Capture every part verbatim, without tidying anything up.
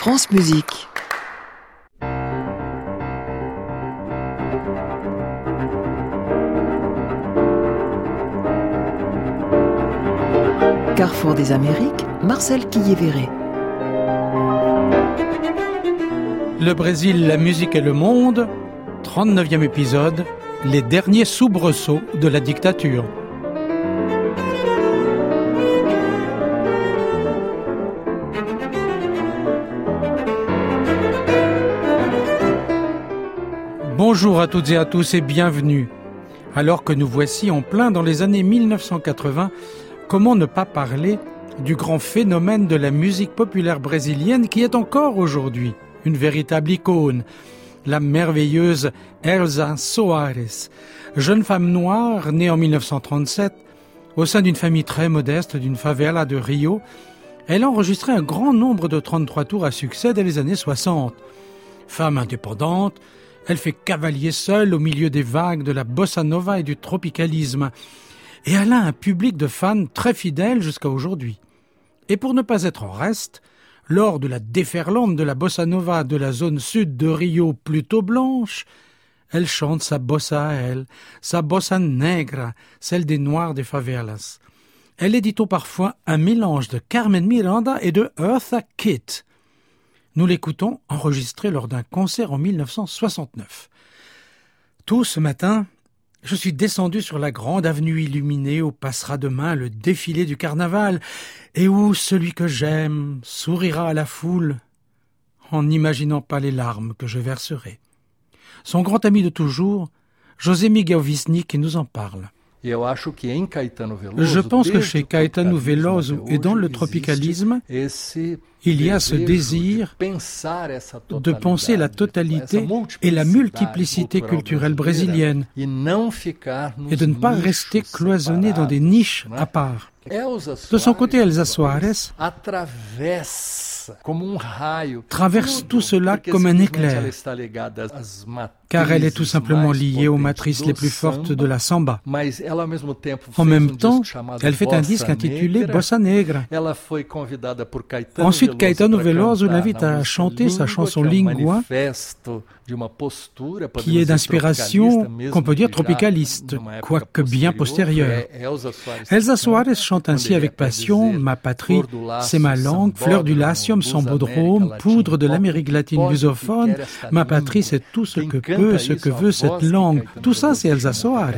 France Musique. Carrefour des Amériques, Marcel Quillier-Verret. Le Brésil, la musique et le monde, trente-neuvième épisode, les derniers soubresauts de la dictature. Bonjour à toutes et à tous et bienvenue. Alors que nous voici en plein dans les années mille neuf cent quatre-vingts, comment ne pas parler du grand phénomène de la musique populaire brésilienne qui est encore aujourd'hui une véritable icône, la merveilleuse Elza Soares, jeune femme noire née en mille neuf cent trente-sept au sein d'une famille très modeste d'une favela de Rio. Elle a enregistré un grand nombre de trente-trois tours à succès dès les années soixante. Femme indépendante, elle fait cavalier seule au milieu des vagues de la bossa nova et du tropicalisme. Et elle a un public de fans très fidèle jusqu'à aujourd'hui. Et pour ne pas être en reste, lors de la déferlante de la bossa nova de la zone sud de Rio plutôt blanche, elle chante sa bossa à elle, sa bossa negra, celle des noirs des favelas. Elle est, dit-on parfois, un mélange de Carmen Miranda et de Eartha Kitt. Nous l'écoutons enregistré lors d'un concert en mille neuf cent soixante-neuf. Tôt ce matin, je suis descendu sur la grande avenue illuminée où passera demain le défilé du carnaval et où celui que j'aime sourira à la foule en n'imaginant pas les larmes que je verserai. Son grand ami de toujours, José Miguel Wisnik, nous en parle. Je pense que chez Caetano Veloso et dans le tropicalisme, il y a ce désir de penser la totalité et la multiplicité culturelle brésilienne et de ne pas rester cloisonné dans des niches à part. De son côté, Elza Soares traverse tout cela comme un éclair, car elle est tout simplement liée aux matrices les plus fortes de la samba. En même temps, elle fait un disque intitulé Bossa Negra. Ensuite, Caetano Veloso l'invite à chanter sa chanson Lingua, qui est d'inspiration, qu'on peut dire, tropicaliste, quoique bien postérieure. Elza Soares chante ainsi avec passion « Ma patrie, c'est ma langue, fleur du Latium, sambodrome, poudre de l'Amérique latine lusophone, ma patrie, c'est tout ce que peut, ce que veut cette langue. » Tout ça, c'est Elza Soares.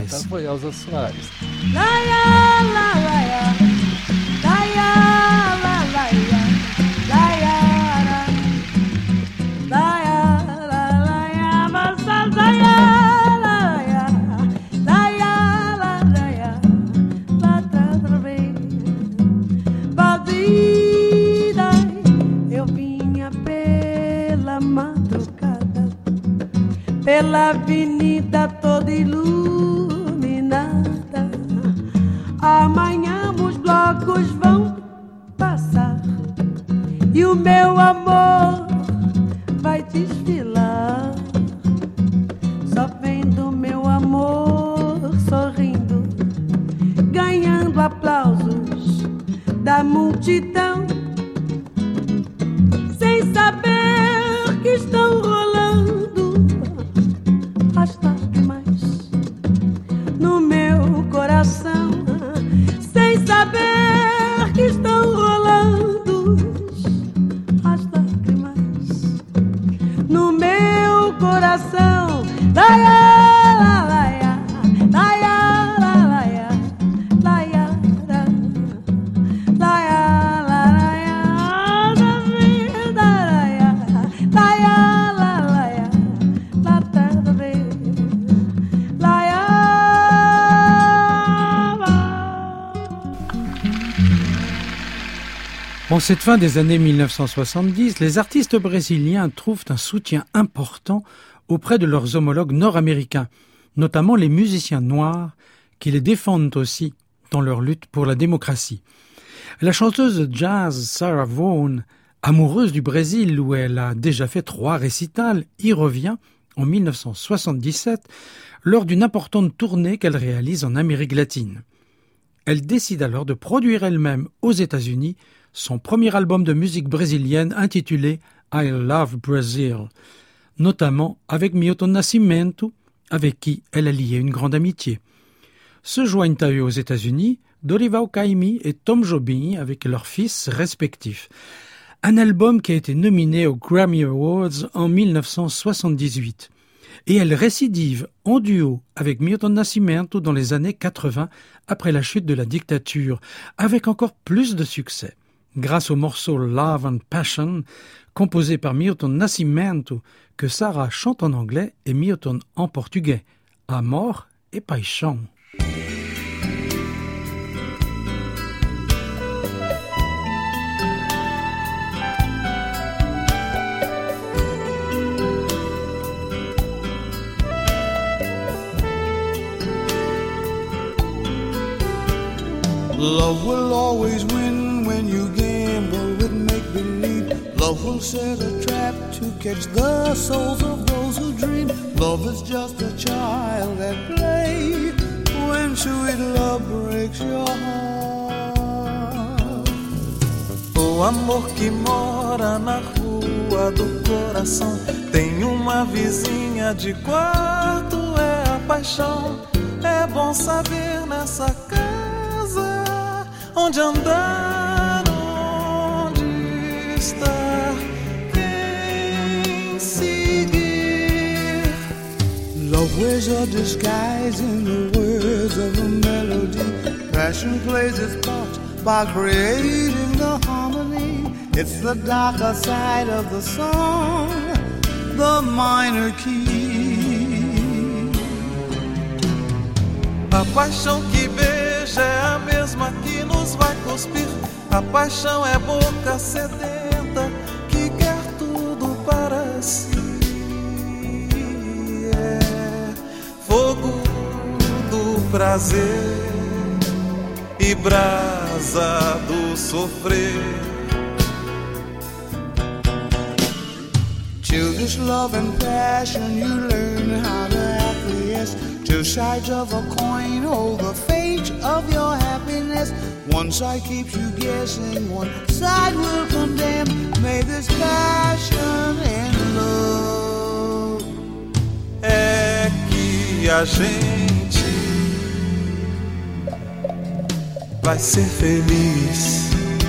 Pela avenida toda iluminada, amanhã os blocos vão passar e o meu amor vai desfilar. Só vendo meu amor sorrindo, ganhando aplausos da multidão, sem saber que estão rolando as lágrimas no meu coração, sem saber que estão rolando as lágrimas no meu coração. Laia, laia, laia, laia, laia, laia, laia, da vida, laia, laia, laia, la terra de En cette fin des années mille neuf cent soixante-dix, les artistes brésiliens trouvent un soutien important auprès de leurs homologues nord-américains, notamment les musiciens noirs qui les défendent aussi dans leur lutte pour la démocratie. La chanteuse de jazz Sarah Vaughan, amoureuse du Brésil où elle a déjà fait trois récitals, y revient en mille neuf cent soixante-dix-sept lors d'une importante tournée qu'elle réalise en Amérique latine. Elle décide alors de produire elle-même aux États-Unis son premier album de musique brésilienne intitulé I Love Brazil, notamment avec Milton Nascimento, avec qui elle a lié une grande amitié. Se joignent à eux aux États-Unis Dorival Caymmi et Tom Jobim avec leurs fils respectifs. Un album qui a été nominé aux Grammy Awards en mille neuf cent soixante-dix-huit. Et elle récidive en duo avec Milton Nascimento dans les années quatre-vingts, après la chute de la dictature, avec encore plus de succès. Grâce au morceau Love and Passion, composé par Milton Nascimento, que Sarah chante en anglais et Milton en portugais. Amor e Paixão. Love will always win when you gamble with make-believe. Love will set a trap to catch the souls of those who dream. Love is just a child at play when sweet love breaks your heart. O amor que mora na rua do coração tem uma vizinha de quarto, é a paixão. É bom saber nessa casa onde andar, onde estar, quem seguir. Love wears a disguise in the words of a melody. Passion plays its part by creating the harmony. It's the darker side of the song, the minor key. A paixão que beija é a mesma que nos vai cuspir. A paixão é boca sedenta que quer tudo para si. É fogo do prazer e brasa do sofrer. Childish love and passion, you learn how to acquiesce. Two sides of a coin hold the fate of your happiness. One side keeps you guessing, one side will condemn. May this passion and love. É que a gente vai ser feliz.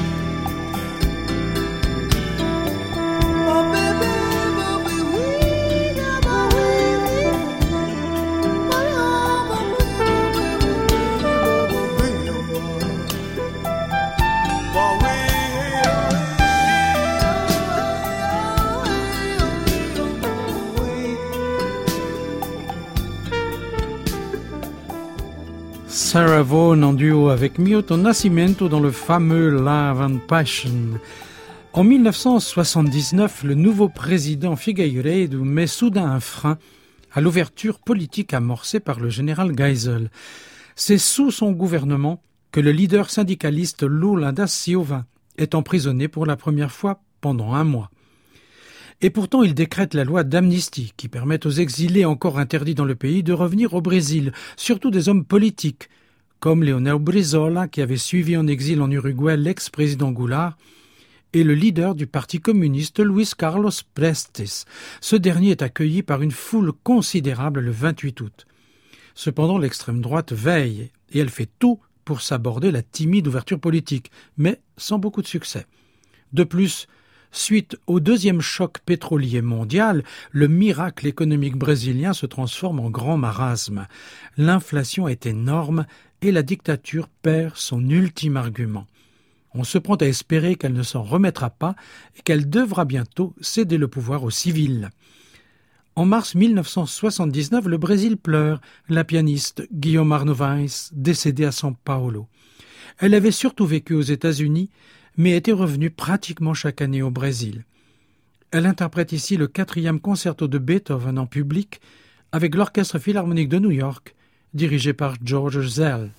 Sarah Vaughan en duo avec Milton Nascimento dans le fameux Love and Passion. En mille neuf cent soixante-dix-neuf, le nouveau président Figueiredo met soudain un frein à l'ouverture politique amorcée par le général Geisel. C'est sous son gouvernement que le leader syndicaliste Lula da Silva est emprisonné pour la première fois pendant un mois. Et pourtant, il décrète la loi d'amnistie qui permet aux exilés encore interdits dans le pays de revenir au Brésil, surtout des hommes politiques, comme Leonel Brizola qui avait suivi en exil en Uruguay l'ex-président Goulart, et le leader du parti communiste Luis Carlos Prestes. Ce dernier est accueilli par une foule considérable le vingt-huit août. Cependant, l'extrême droite veille et elle fait tout pour s'aborder la timide ouverture politique, mais sans beaucoup de succès. De plus, suite au deuxième choc pétrolier mondial, le miracle économique brésilien se transforme en grand marasme. L'inflation est énorme et la dictature perd son ultime argument. On se prend à espérer qu'elle ne s'en remettra pas et qu'elle devra bientôt céder le pouvoir aux civils. En mars mille neuf cent soixante-dix-neuf, le Brésil pleure la pianiste Guiomar Novaes, décédée à São Paulo. Elle avait surtout vécu aux États-Unis, mais était revenue pratiquement chaque année au Brésil. Elle interprète ici le quatrième concerto de Beethoven en public avec l'Orchestre Philharmonique de New York, dirigé par George Szell.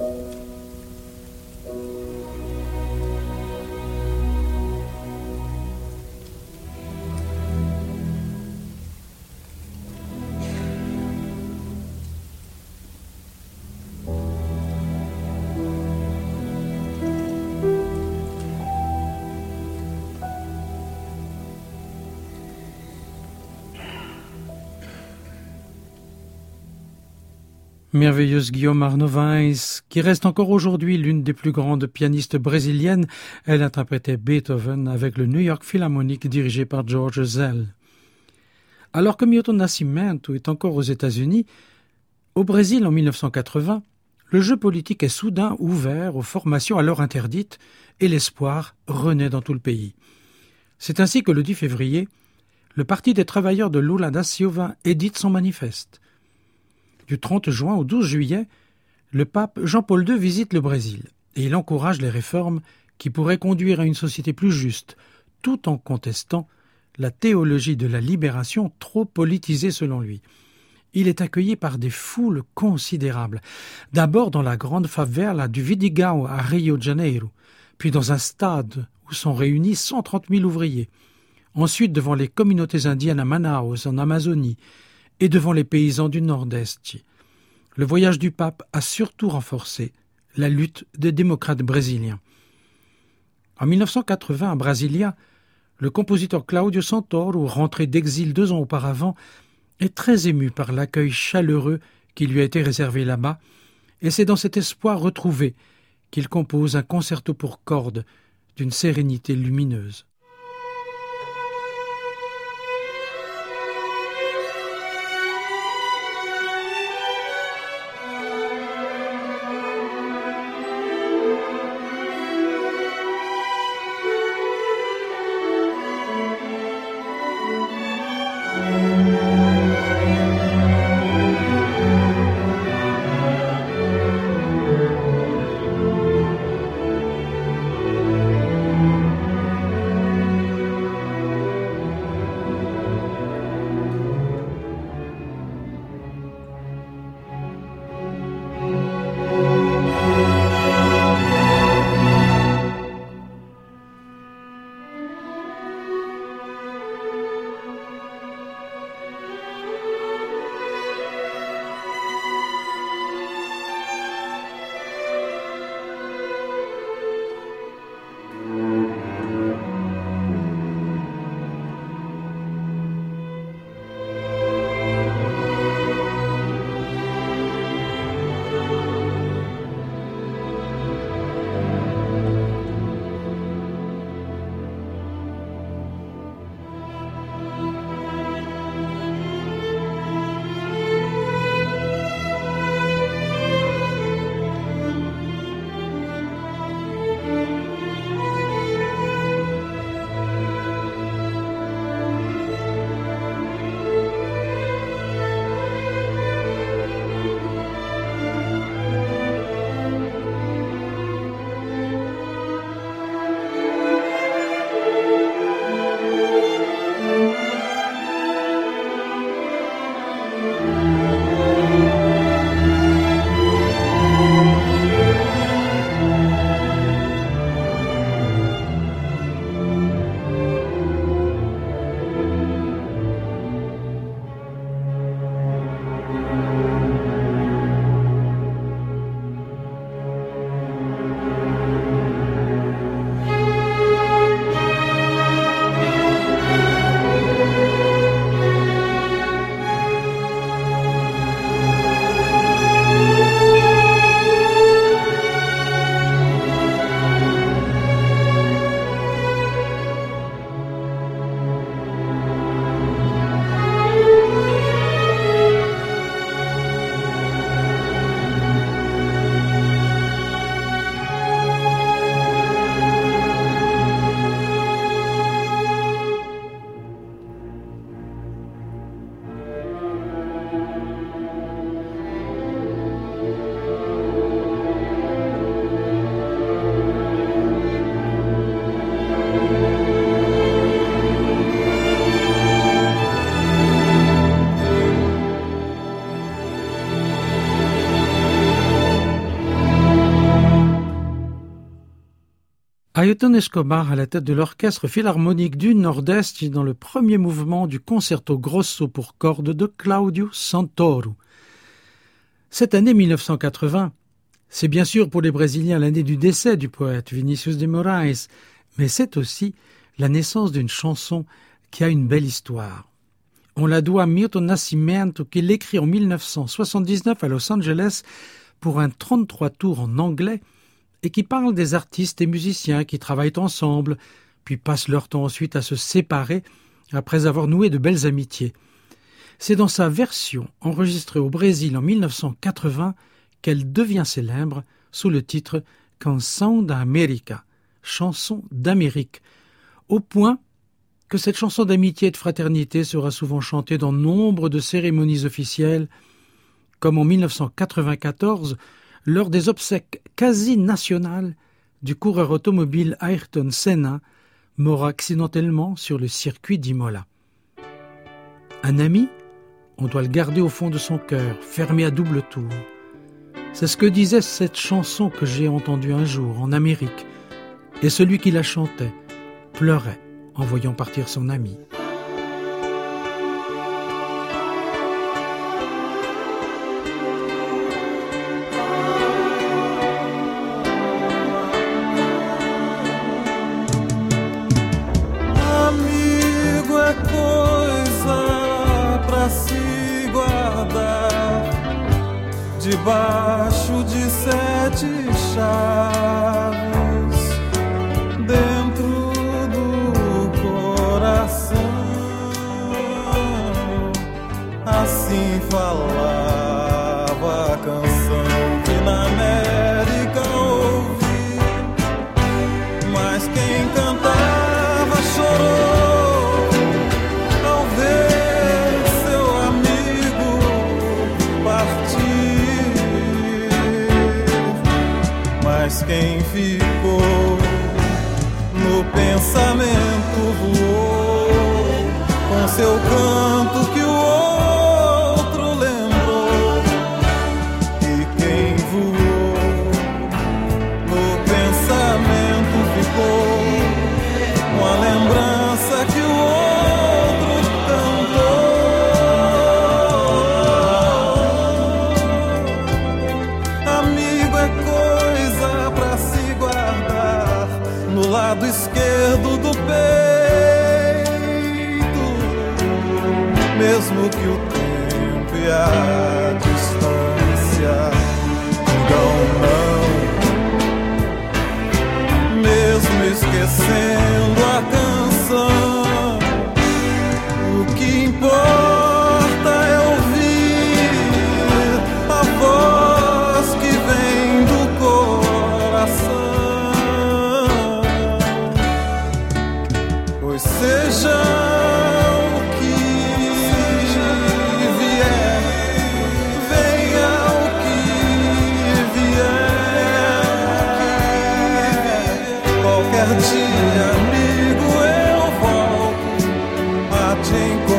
Merveilleuse Guillaume Arnovais, qui reste encore aujourd'hui l'une des plus grandes pianistes brésiliennes. Elle interprétait Beethoven avec le New York Philharmonic dirigé par George Szell. Alors que Milton Nascimento est encore aux États-Unis, au Brésil en mille neuf cent quatre-vingts, le jeu politique est soudain ouvert aux formations alors interdites et l'espoir renaît dans tout le pays. C'est ainsi que le dix février, le Parti des travailleurs de Lula da Silva édite son manifeste. Du trente juin au douze juillet, le pape Jean-Paul deux visite le Brésil et il encourage les réformes qui pourraient conduire à une société plus juste, tout en contestant la théologie de la libération trop politisée selon lui. Il est accueilli par des foules considérables, d'abord dans la grande favela du Vidigal à Rio de Janeiro, puis dans un stade où sont réunis cent trente mille ouvriers, ensuite devant les communautés indiennes à Manaus, en Amazonie, et devant les paysans du Nord-Est. Le voyage du pape a surtout renforcé la lutte des démocrates brésiliens. En mille neuf cent quatre-vingts, à Brasilia, le compositeur Claudio Santoro, rentré d'exil deux ans auparavant, est très ému par l'accueil chaleureux qui lui a été réservé là-bas, et c'est dans cet espoir retrouvé qu'il compose un concerto pour cordes d'une sérénité lumineuse. Ayrton Escobar à la tête de l'Orchestre Philharmonique du Nord-Est dans le premier mouvement du Concerto Grosso pour cordes de Claudio Santoro. Cette année mille neuf cent quatre-vingts, c'est bien sûr pour les Brésiliens l'année du décès du poète Vinícius de Moraes, mais c'est aussi la naissance d'une chanson qui a une belle histoire. On la doit à Milton Nascimento qui l'écrit en mille neuf cent soixante-dix-neuf à Los Angeles pour un trente-trois tours en anglais et qui parle des artistes et musiciens qui travaillent ensemble, puis passent leur temps ensuite à se séparer après avoir noué de belles amitiés. C'est dans sa version enregistrée au Brésil en mille neuf cent quatre-vingts qu'elle devient célèbre sous le titre « Canção da América », chanson d'Amérique, au point que cette chanson d'amitié et de fraternité sera souvent chantée dans nombre de cérémonies officielles, comme en mille neuf cent quatre-vingt-quatorze, lors des obsèques quasi nationales du coureur automobile Ayrton Senna, mort accidentellement sur le circuit d'Imola. Un ami, on doit le garder au fond de son cœur, fermé à double tour. C'est ce que disait cette chanson que j'ai entendue un jour en Amérique, et celui qui la chantait pleurait en voyant partir son ami. Amigo é coisa pra se guardar debaixo de sete chaves dentro do coração. Assim falava a canção que na América ouvi, mas quem cantava chorou ao ver seu amigo partir, mas quem ficou no pensamento voou com seu canto que o outro lembrou, e quem voou no pensamento ficou com a lembrança que o outro cantou. Amigo é coisa pra se guardar no lado esquerdo do peito, mesmo que o tempo e a distância digam não, mesmo esquecendo a canção, o que importa é ouvir a voz que vem do coração, pois seja o que vier, venha o que vier, qualquer dia, amigo, eu volto a te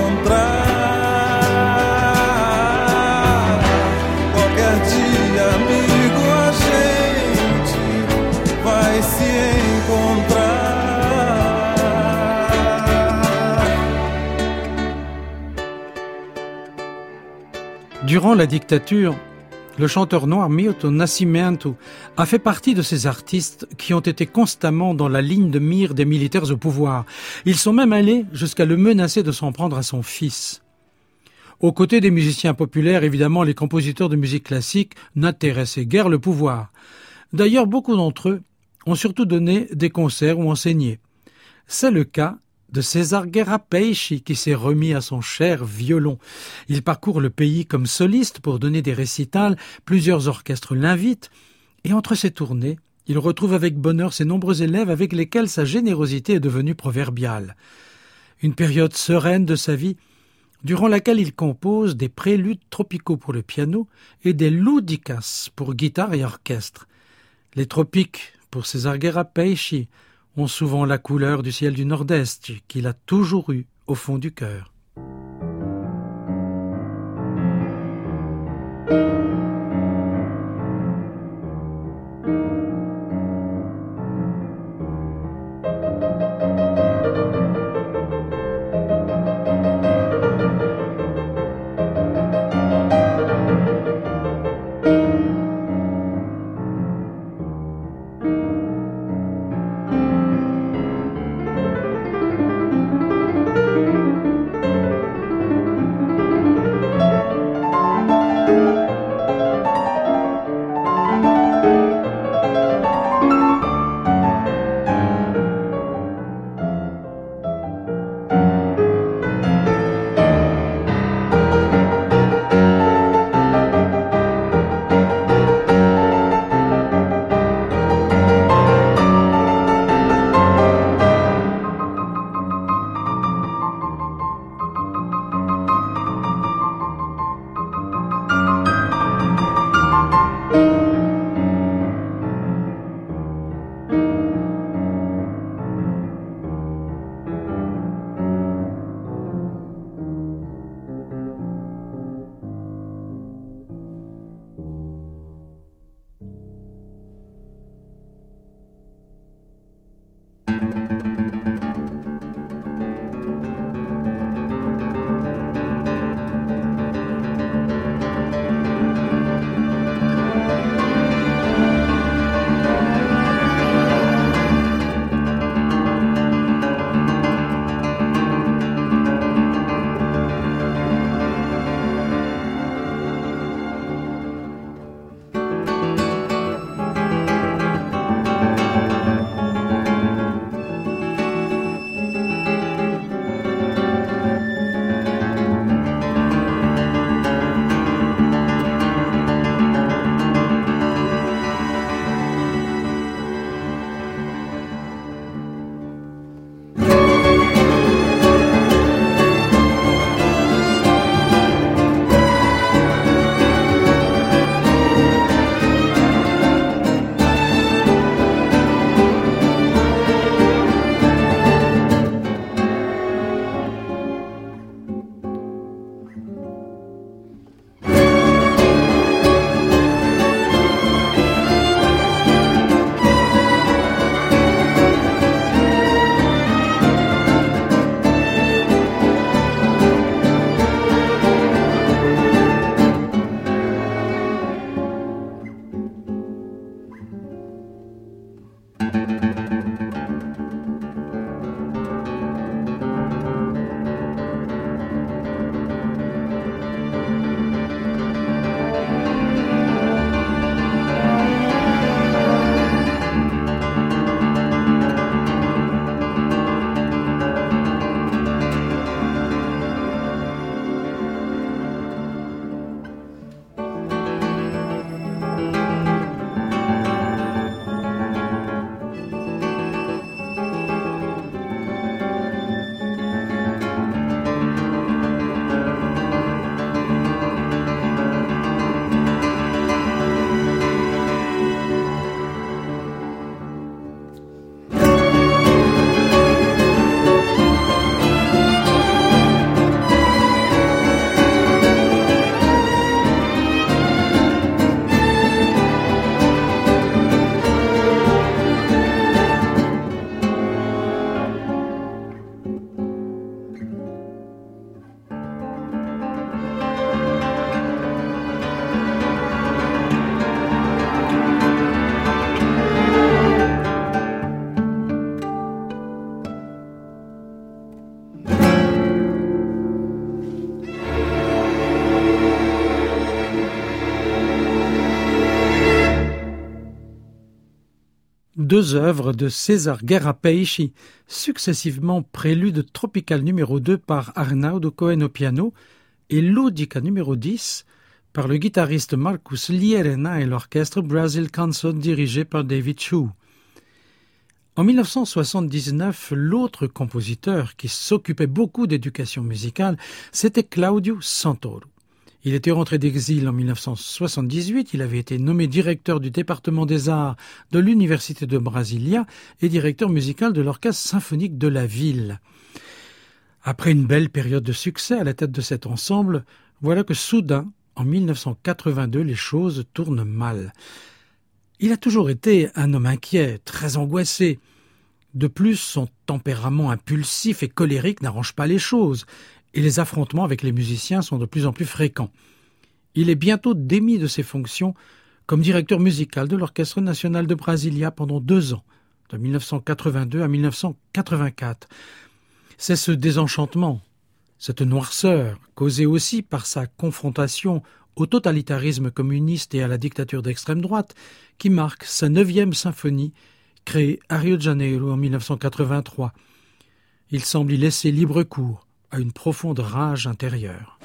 encontrar. Qualquer dia, amigo, a gente vai se encontrar. Durant la dictature, le chanteur noir Milton Nascimento a fait partie de ces artistes qui ont été constamment dans la ligne de mire des militaires au pouvoir. Ils sont même allés jusqu'à le menacer de s'en prendre à son fils. Aux côtés des musiciens populaires, évidemment, les compositeurs de musique classique n'intéressaient guère le pouvoir. D'ailleurs, beaucoup d'entre eux ont surtout donné des concerts ou enseigné. C'est le cas de César Guerra Peixe qui s'est remis à son cher violon. Il parcourt le pays comme soliste pour donner des récitals, plusieurs orchestres l'invitent, et entre ces tournées, il retrouve avec bonheur ses nombreux élèves avec lesquels sa générosité est devenue proverbiale. Une période sereine de sa vie, durant laquelle il compose des préludes tropicaux pour le piano et des lúdicas pour guitare et orchestre. Les tropiques, pour César Guerra Peixe, ont souvent la couleur du ciel du Nord-Est qu'il a toujours eu au fond du cœur. deux œuvres de César Guerra Peixe, successivement Prélude tropical numéro deux par Arnaldo Cohen au piano et Ludica numéro dix par le guitariste Marcus Lierena et l'orchestre Brazil Consort dirigé par David Chu. En mille neuf cent soixante-dix-neuf, l'autre compositeur qui s'occupait beaucoup d'éducation musicale, c'était Claudio Santoro. Il était rentré d'exil en mille neuf cent soixante-dix-huit, il avait été nommé directeur du département des arts de l'Université de Brasilia et directeur musical de l'orchestre symphonique de la ville. Après une belle période de succès à la tête de cet ensemble, voilà que soudain, en mille neuf cent quatre-vingt-deux, les choses tournent mal. Il a toujours été un homme inquiet, très angoissé. De plus, son tempérament impulsif et colérique n'arrange pas les choses, et les affrontements avec les musiciens sont de plus en plus fréquents. Il est bientôt démis de ses fonctions comme directeur musical de l'Orchestre national de Brasilia pendant deux ans, de mille neuf cent quatre-vingt-deux à mille neuf cent quatre-vingt-quatre. C'est ce désenchantement, cette noirceur, causée aussi par sa confrontation au totalitarisme communiste et à la dictature d'extrême droite, qui marque sa neuvième symphonie, créée à Rio de Janeiro en mille neuf cent quatre-vingt-trois. Il semble y laisser libre cours à une profonde rage intérieure.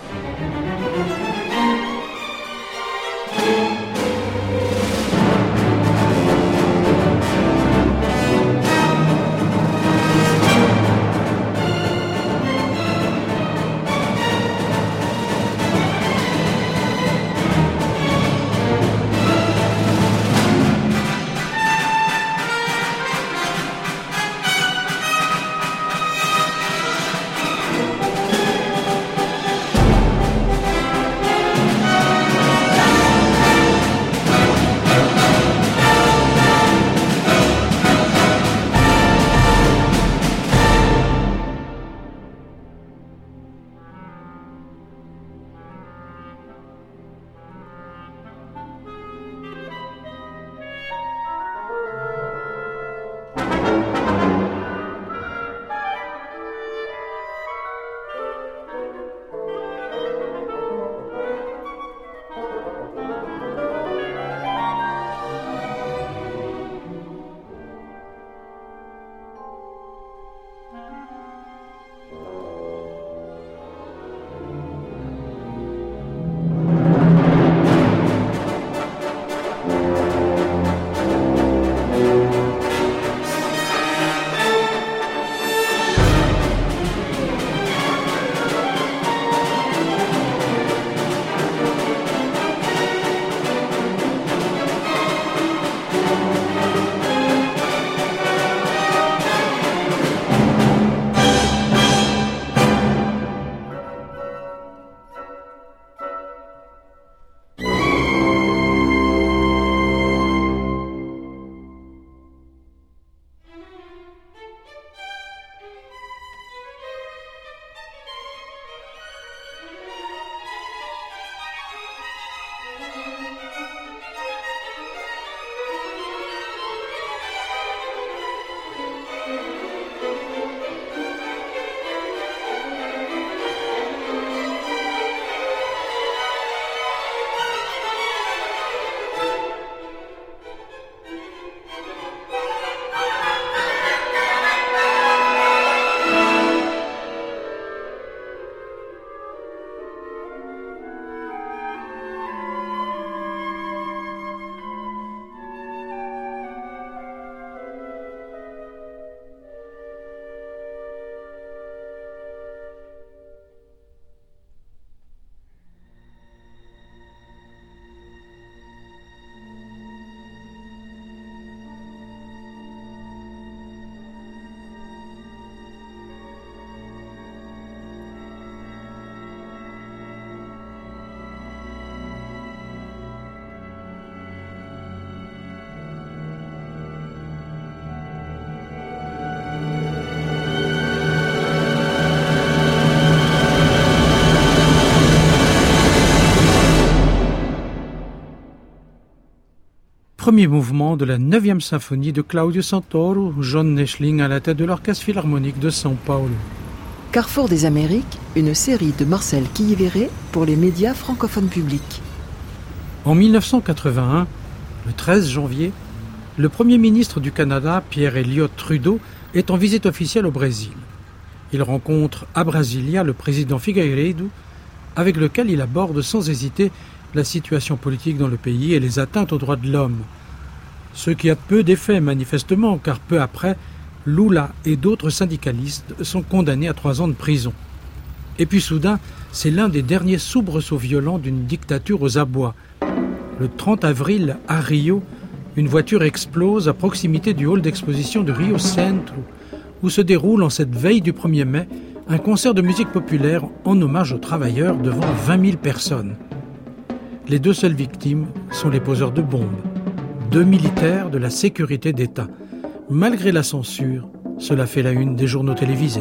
Premier mouvement de la neuvième symphonie de Claudio Santoro, John Neschling à la tête de l'Orchestre philharmonique de São Paulo. Carrefour des Amériques, une série de Marcel Quillivéret pour les médias francophones publics. En mille neuf cent quatre-vingt-un, le treize janvier, Le Premier ministre du Canada, Pierre Elliott Trudeau, est en visite officielle au Brésil. Il rencontre à Brasilia le président Figueiredo, avec lequel il aborde sans hésiter la situation politique dans le pays et les atteintes aux droits de l'homme. Ce qui a peu d'effet manifestement, car peu après, Lula et d'autres syndicalistes sont condamnés à trois ans de prison. Et puis soudain, c'est l'un des derniers soubresauts violents d'une dictature aux abois. Le trente avril, à Rio, une voiture explose à proximité du hall d'exposition de Rio Centro, où se déroule en cette veille du premier mai un concert de musique populaire en hommage aux travailleurs devant vingt mille personnes. Les deux seules victimes sont les poseurs de bombes, deux militaires de la sécurité d'État. Malgré la censure, cela fait la une des journaux télévisés.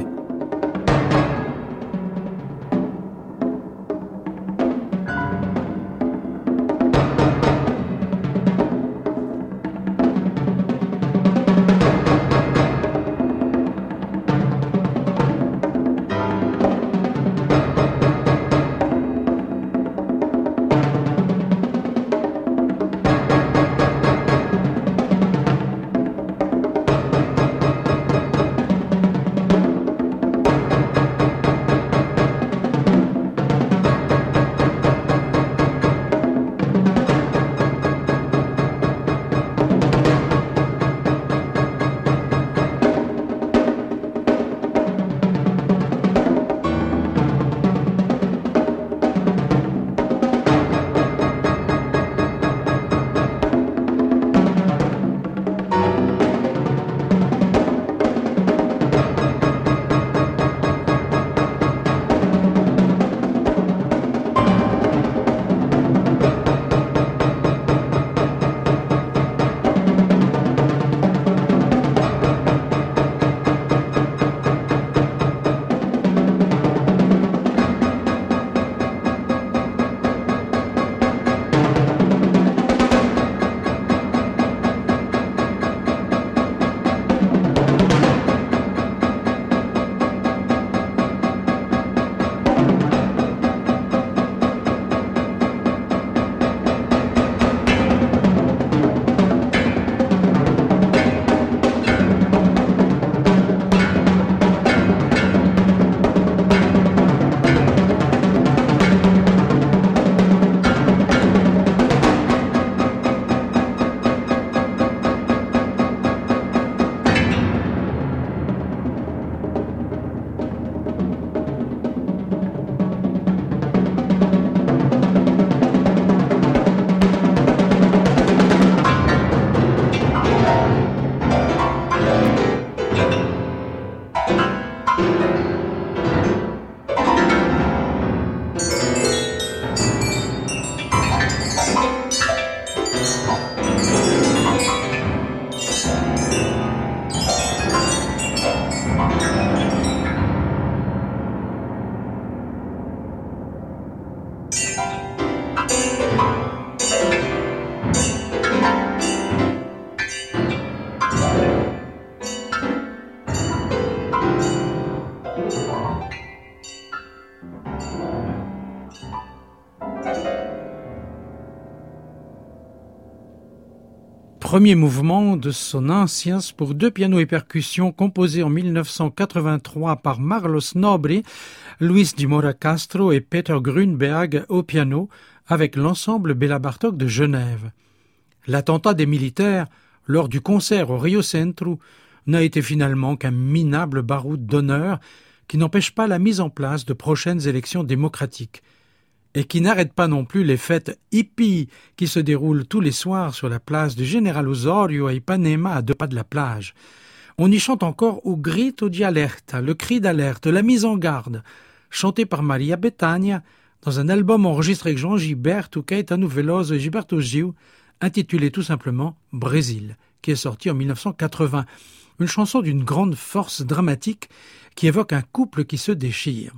Premier mouvement de son Anciens pour deux pianos et percussions composé en mille neuf cent quatre-vingt-trois par Marlos Nobri, Luis de Moura Castro et Peter Grünberg au piano avec l'ensemble Béla Bartók de Genève. L'attentat des militaires lors du concert au Rio Centro n'a été finalement qu'un minable baroud d'honneur qui n'empêche pas la mise en place de prochaines élections démocratiques et qui n'arrête pas non plus les fêtes hippies qui se déroulent tous les soirs sur la place du Général Osorio à Ipanema à deux pas de la plage. On y chante encore au grito di alerta, le cri d'alerte, la mise en garde, chanté par Maria Bethânia dans un album enregistré avec João Gilberto, Caetano Veloso et Gilberto Gil, intitulé tout simplement Brésil, qui est sorti en mille neuf cent quatre-vingts. Une chanson d'une grande force dramatique qui évoque un couple qui se déchire.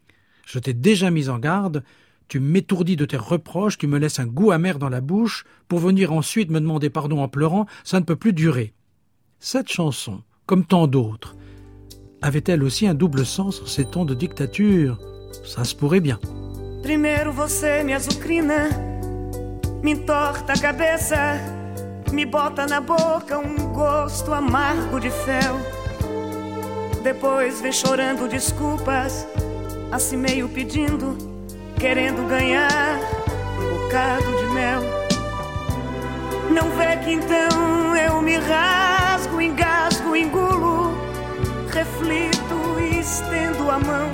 Je t'ai déjà mis en garde, tu m'étourdis de tes reproches, tu me laisses un goût amer dans la bouche, pour venir ensuite me demander pardon en pleurant, ça ne peut plus durer. Cette chanson, comme tant d'autres, avait-elle aussi un double sens en ces temps de dictature? Ça se pourrait bien. Primeiro você me azucrina, me entorta a cabeça, me bota na boca um gosto amargo de fel. Depois vem chorando desculpas, assim meio pedindo, querendo ganhar um bocado de mel. Não vê que então eu me rasgo, engasgo, engulo, reflito e estendo a mão.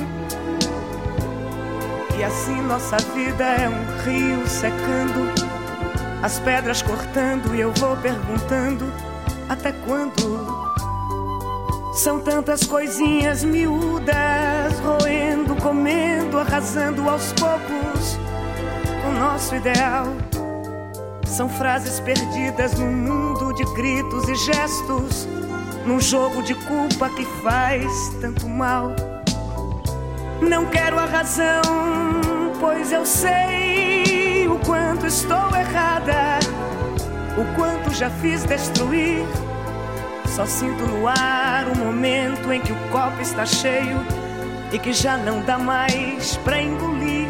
E assim nossa vida é um rio secando, as pedras cortando e eu vou perguntando até quando? São tantas coisinhas miúdas, roendo, comendo, arrasando aos poucos o nosso ideal. São frases perdidas num mundo de gritos e gestos, num jogo de culpa que faz tanto mal. Não quero a razão, pois eu sei o quanto estou errada, o quanto já fiz destruir. Só sinto no ar o momento em que o copo está cheio e que já não dá mais pra engolir.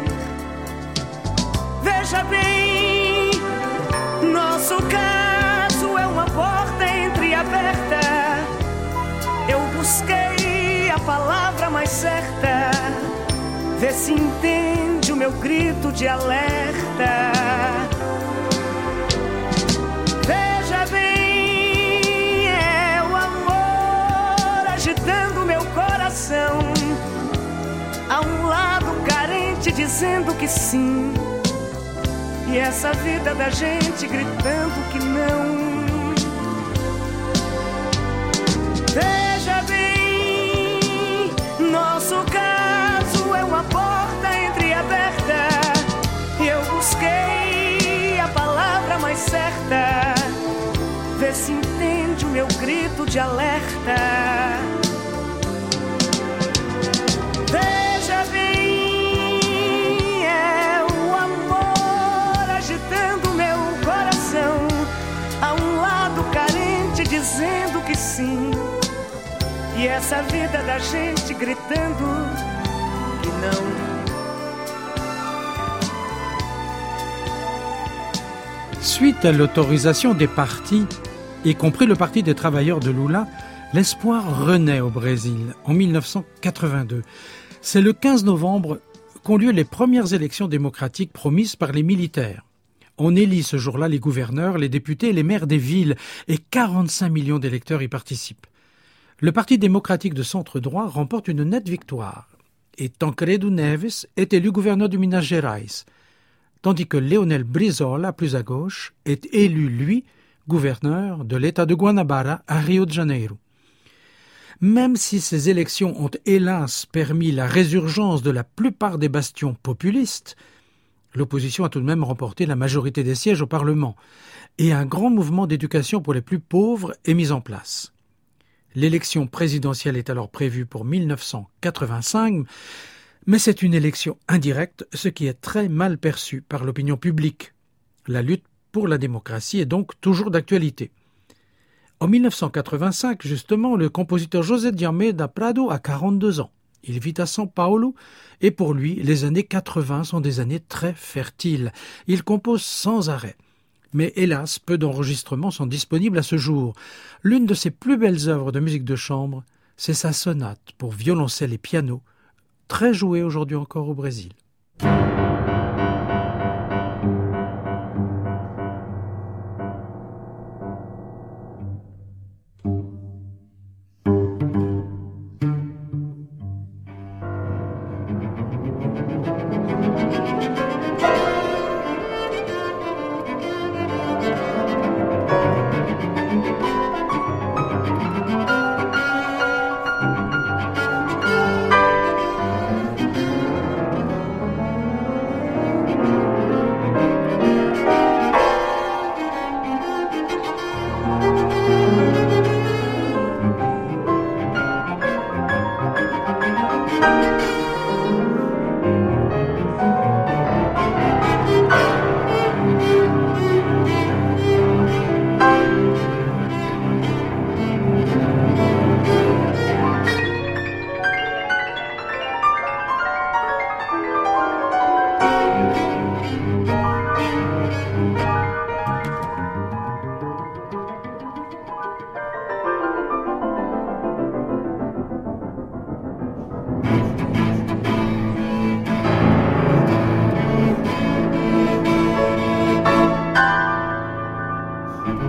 Veja bem, nosso caso é uma porta entreaberta. Eu busquei a palavra mais certa, vê se entende o meu grito de alerta. Veja bem, é o amor agitando meu coração. Há um lado carente dizendo que sim, e essa vida da gente gritando que não. Veja bem, nosso caso é uma porta entreaberta. Eu busquei a palavra mais certa, vê se entende o meu grito de alerta. Veja bem, é o amor agitando meu coração. Há um lado carente dizendo que sim, e essa vida da gente gritando que não. Suite à l'autorisation des partis, y compris le Parti des travailleurs de Lula, l'espoir renaît au Brésil en mille neuf cent quatre-vingt-deux. C'est le quinze novembre qu'ont lieu les premières élections démocratiques promises par les militaires. On élit ce jour-là les gouverneurs, les députés et les maires des villes, et quarante-cinq millions d'électeurs y participent. Le Parti démocratique de centre-droit remporte une nette victoire, et Tancredo Neves est élu gouverneur du Minas Gerais, tandis que Leonel Brizola, plus à gauche, est élu, lui, gouverneur de l'État de Guanabara à Rio de Janeiro. Même si ces élections ont hélas permis la résurgence de la plupart des bastions populistes, l'opposition a tout de même remporté la majorité des sièges au Parlement, et un grand mouvement d'éducation pour les plus pauvres est mis en place. L'élection présidentielle est alors prévue pour mille neuf cent quatre-vingt-cinq, mais c'est une élection indirecte, ce qui est très mal perçu par l'opinion publique. La lutte pour la démocratie est donc toujours d'actualité. En mille neuf cent quatre-vingt-cinq, justement, le compositeur José de Almeida Prado a quarante-deux ans. Il vit à São Paulo et pour lui, les années quatre-vingts sont des années très fertiles. Il compose sans arrêt. Mais hélas, peu d'enregistrements sont disponibles à ce jour. L'une de ses plus belles œuvres de musique de chambre, c'est sa sonate pour violoncelle et piano, très jouée aujourd'hui encore au Brésil.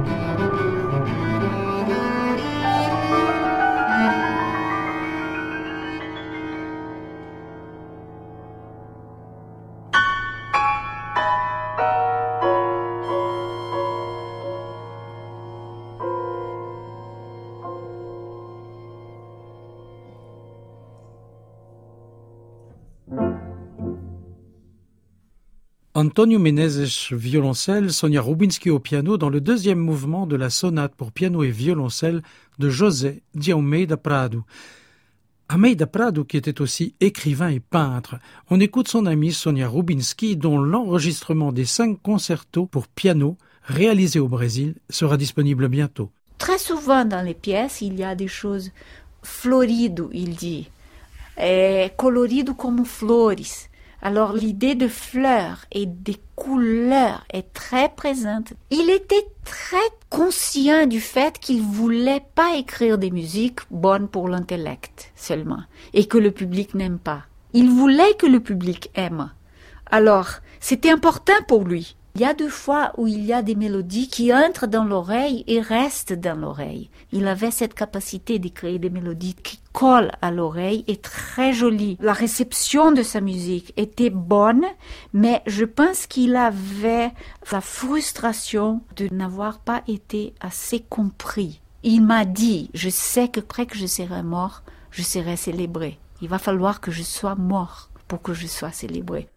Antonio Meneses, violoncelle, Sonia Rubinski au piano dans le deuxième mouvement de la sonate pour piano et violoncelle de José de Almeida Prado. Almeida Prado, qui était aussi écrivain et peintre. On écoute son amie Sonia Rubinski, dont l'enregistrement des cinq concertos pour piano réalisés au Brésil sera disponible bientôt. Très souvent dans les pièces, il y a des choses florido, il dit, é, colorido como flores. Alors l'idée de fleurs et des couleurs est très présente. Il était très conscient du fait qu'il voulait pas écrire des musiques bonnes pour l'intellect seulement et que le public n'aime pas. Il voulait que le public aime. Alors, c'était important pour lui. Il y a deux fois où il y a des mélodies qui entrent dans l'oreille et restent dans l'oreille. Il avait cette capacité de créer des mélodies qui collent à l'oreille et très jolies. La réception de sa musique était bonne, mais je pense qu'il avait la frustration de n'avoir pas été assez compris. Il m'a dit, je sais que après que je serai mort, je serai célébré. Il va falloir que je sois mort pour que je sois célébré.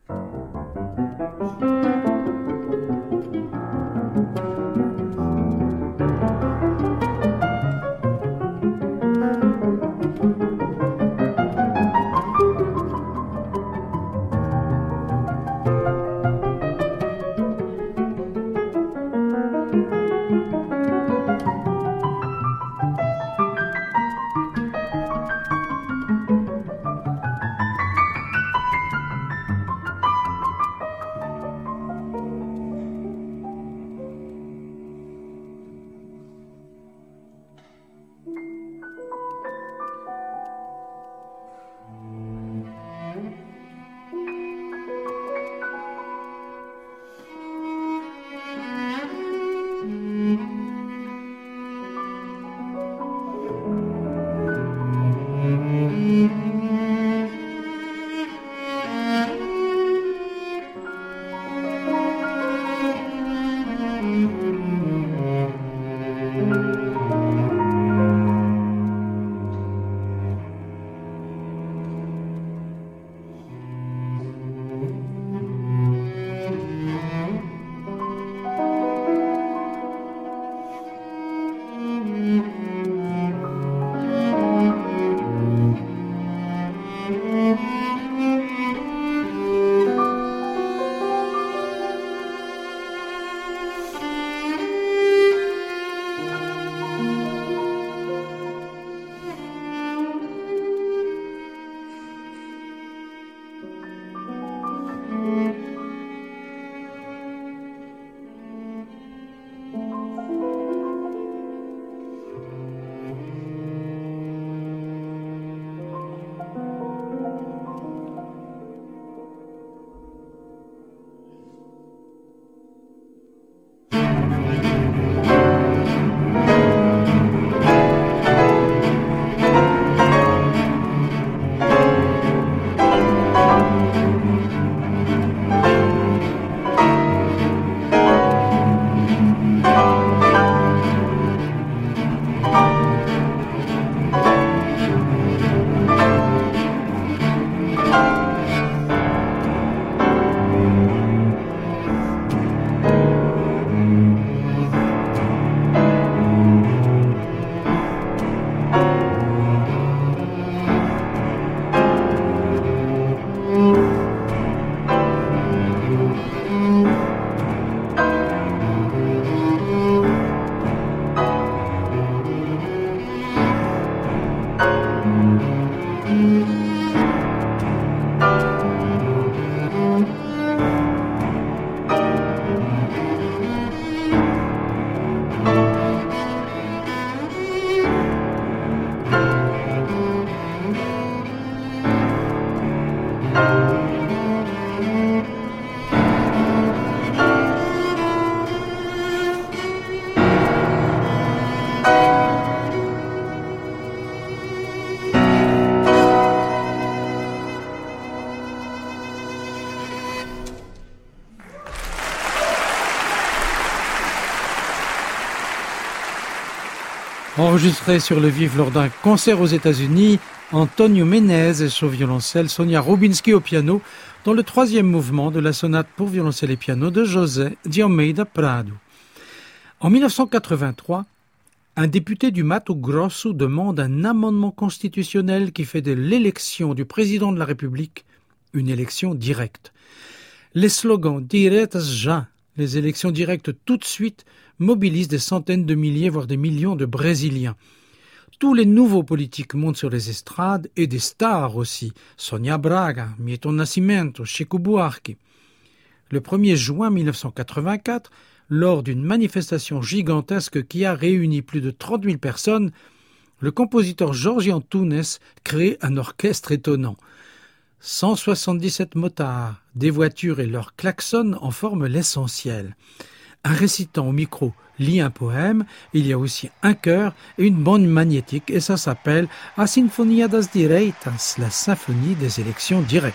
Enregistré sur le vif lors d'un concert aux États-Unis, Antonio Menezes au violoncelle, Sonia Rubinski au piano, dans le troisième mouvement de la sonate pour violoncelle et piano de José de Almeida Prado. En mille neuf cent quatre-vingt-trois, un député du Mato Grosso demande un amendement constitutionnel qui fait de l'élection du président de la République une élection directe. Les slogans « Diretas já », les élections directes tout de suite, mobilisent des centaines de milliers, voire des millions de Brésiliens. Tous les nouveaux politiques montent sur les estrades et des stars aussi. Sonia Braga, Milton Nascimento, Chico Buarque. Le premier juin mille neuf cent quatre-vingt-quatre, lors d'une manifestation gigantesque qui a réuni plus de trente mille personnes, le compositeur Jorge Antunes crée un orchestre étonnant. cent soixante-dix-sept motards, des voitures et leurs klaxons en forment l'essentiel. Un récitant au micro lit un poème, il y a aussi un chœur et une bande magnétique, et ça s'appelle A Sinfonia das Direitas, la symphonie des élections directes.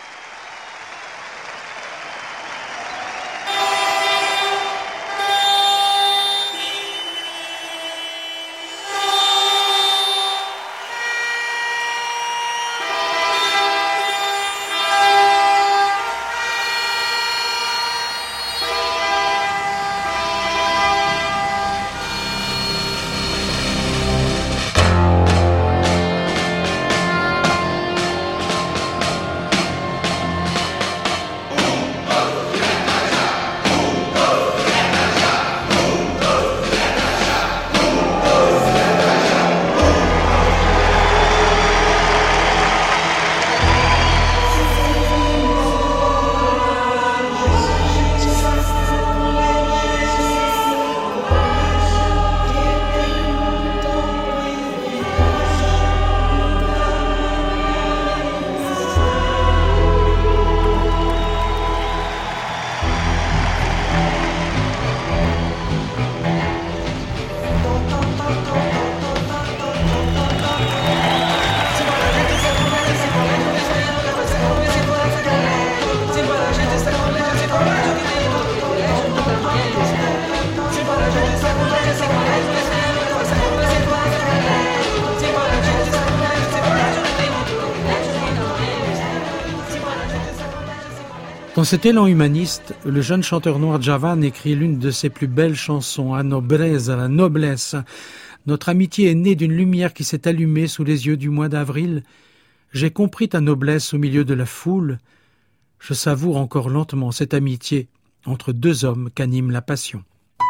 Dans cet élan humaniste, le jeune chanteur noir Djavan écrit l'une de ses plus belles chansons, A Nobreza, la noblesse. Notre amitié est née d'une lumière qui s'est allumée sous les yeux du mois d'avril. J'ai compris ta noblesse au milieu de la foule. Je savoure encore lentement cette amitié entre deux hommes qu'anime la passion.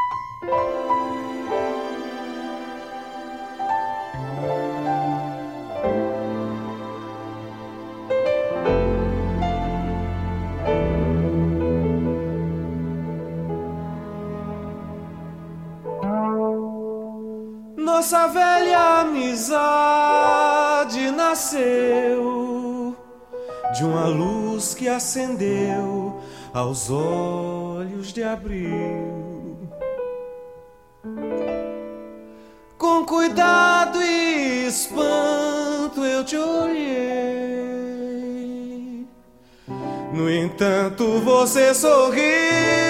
Nossa velha amizade nasceu de uma luz que acendeu aos olhos de abril. Com cuidado e espanto eu te olhei. No entanto você sorriu,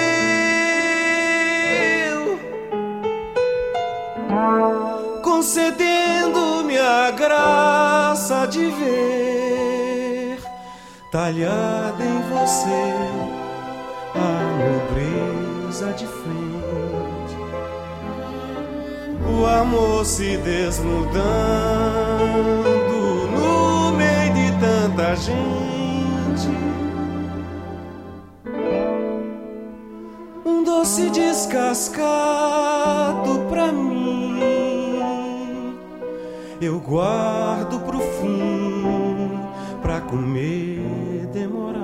concedendo-me a graça de ver talhada em você a nobreza de frente, o amor se desnudando no meio de tanta gente, um doce descascado pra mim eu guardo pro fim, pra comer demorado.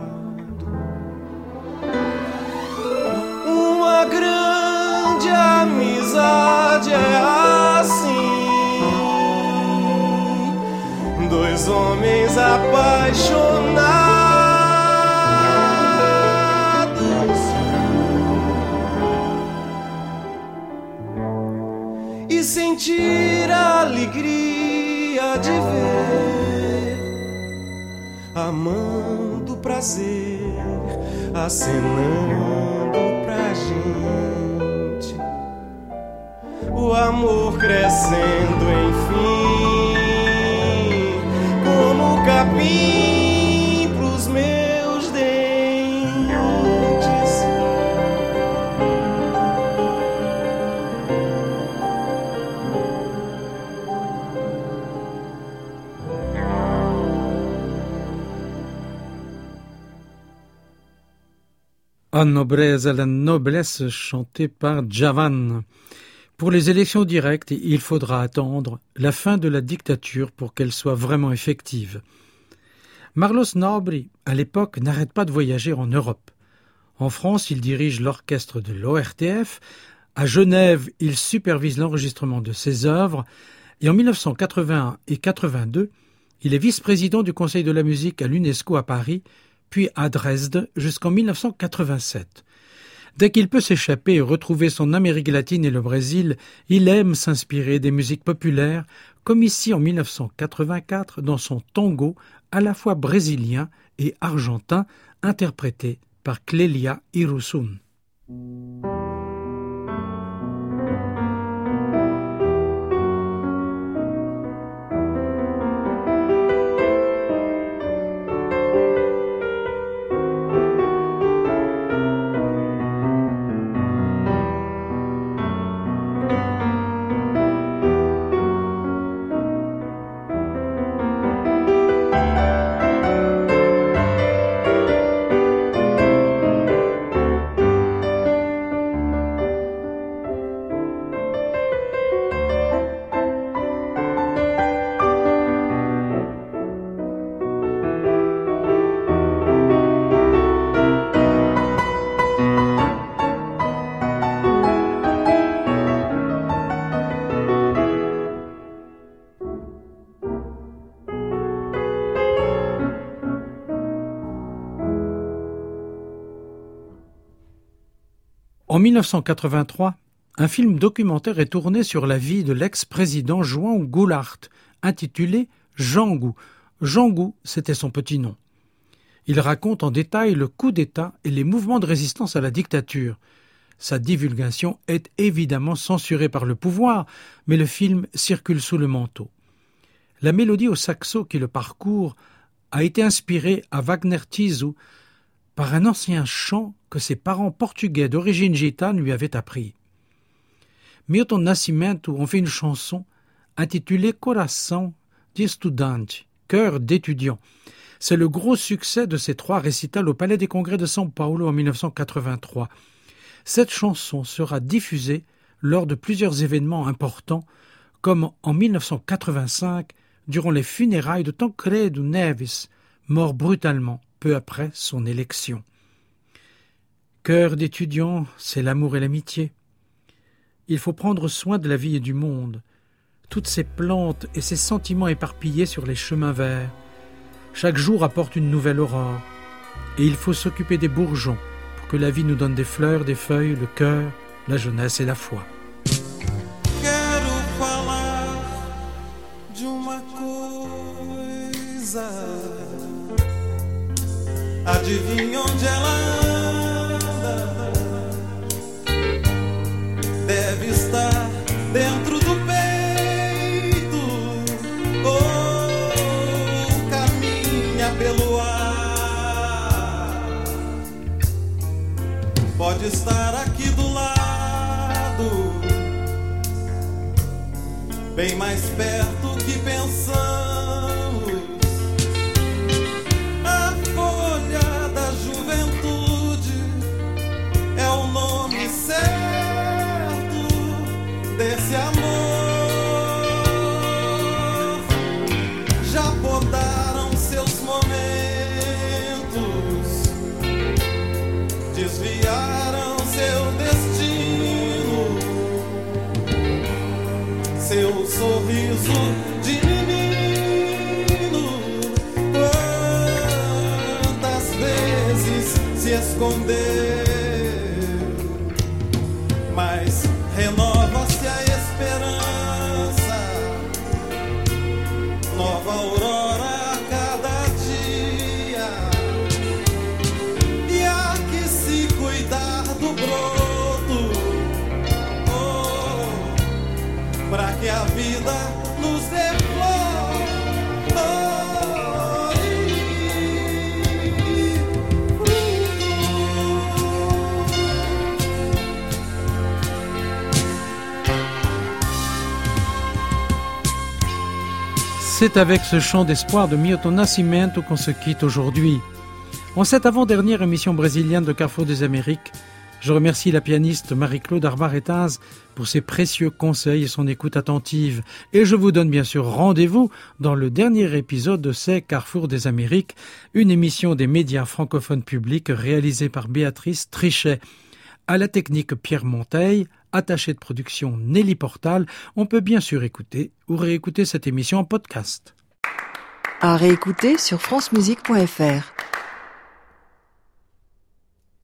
Uma grande amizade é assim, dois homens apaixonados e sentir a alegria de ver, amando o prazer, acenando pra gente, o amor crescendo enfim, como capim pros meus dentes. A nobreza la noblesse chantée par Djavan. Pour les élections directes, il faudra attendre la fin de la dictature pour qu'elle soit vraiment effective. Marlos Nobri, à l'époque, n'arrête pas de voyager en Europe. En France, il dirige l'orchestre de l'O R T F. À Genève, il supervise l'enregistrement de ses œuvres. Et en mille neuf cent quatre-vingt-un et quatre-vingt-deux, il est vice-président du Conseil de la musique à l'UNESCO à Paris, puis à Dresde jusqu'en mille neuf cent quatre-vingt-sept. Dès qu'il peut s'échapper et retrouver son Amérique latine et le Brésil, il aime s'inspirer des musiques populaires, comme ici en mille neuf cent quatre-vingt-quatre dans son tango à la fois brésilien et argentin, interprété par Clélia Irusun. En mille neuf cent quatre-vingt-trois, un film documentaire est tourné sur la vie de l'ex-président Juan Goulart, intitulé Django. Django, c'était son petit nom. Il raconte en détail le coup d'État et les mouvements de résistance à la dictature. Sa divulgation est évidemment censurée par le pouvoir, mais le film circule sous le manteau. La mélodie au saxo qui le parcourt a été inspirée à Wagner Tiso par un ancien chant que ses parents portugais d'origine gitane lui avaient appris. Milton Nascimento en fait une chanson intitulée Coração de Estudante, cœur d'étudiant. C'est le gros succès de ces trois récitals au Palais des Congrès de São Paulo en mille neuf cent quatre-vingt-trois. Cette chanson sera diffusée lors de plusieurs événements importants, comme en mille neuf cent quatre-vingt-cinq, durant les funérailles de Tancredo Neves, mort brutalement peu après son élection. Cœur d'étudiant, c'est l'amour et l'amitié. Il faut prendre soin de la vie et du monde, toutes ces plantes et ces sentiments éparpillés sur les chemins verts. Chaque jour apporte une nouvelle aurore, et il faut s'occuper des bourgeons pour que la vie nous donne des fleurs, des feuilles, le cœur, la jeunesse et la foi. Quero falar de uma coisa. Adivinha onde ela anda? Deve estar dentro do peito ou caminha pelo ar. Pode estar aqui do lado, bem mais perto que pensamos. A folha da juventude é o nome certo desse amor. Já podaram seus momentos, desviaram seu destino, seu sorriso de menino. Quantas vezes se escondeu, mas renova-se a esperança, nova aurora a cada dia. E há que se cuidar do broto, oh, que a vida nos dê flor. Oh, e C'est avec ce chant d'espoir de Milton Nascimento qu'on se quitte aujourd'hui. En cette avant-dernière émission brésilienne de Carrefour des Amériques, je remercie la pianiste Marie-Claude Arbaretaz pour ses précieux conseils et son écoute attentive. Et je vous donne bien sûr rendez-vous dans le dernier épisode de C'est Carrefour des Amériques, une émission des médias francophones publics réalisée par Béatrice Trichet. À la technique Pierre Monteil, attaché de production Nelly Portal, on peut bien sûr écouter ou réécouter cette émission en podcast. À réécouter sur francemusique point f r.